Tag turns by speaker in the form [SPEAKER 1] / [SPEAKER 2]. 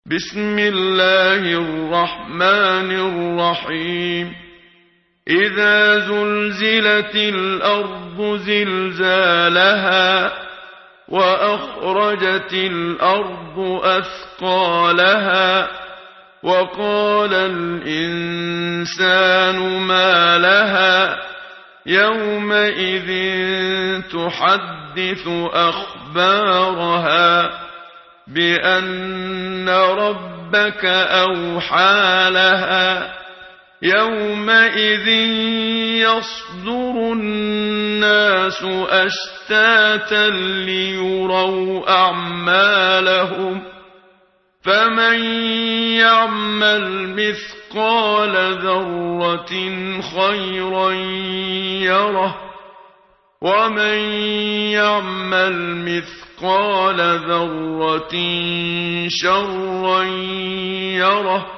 [SPEAKER 1] بسم الله الرحمن الرحيم إذا زلزلت الأرض زلزالها وأخرجت الأرض أثقالها وقال الإنسان ما لها يومئذ تحدث أخبارها بأن ربك أوحى لها يومئذ يصدر الناس أشتاتا ليروا أعمالهم فمن يعمل مثقال ذرة خيرا يره ومن يعمل مثقال ذرة شرا يره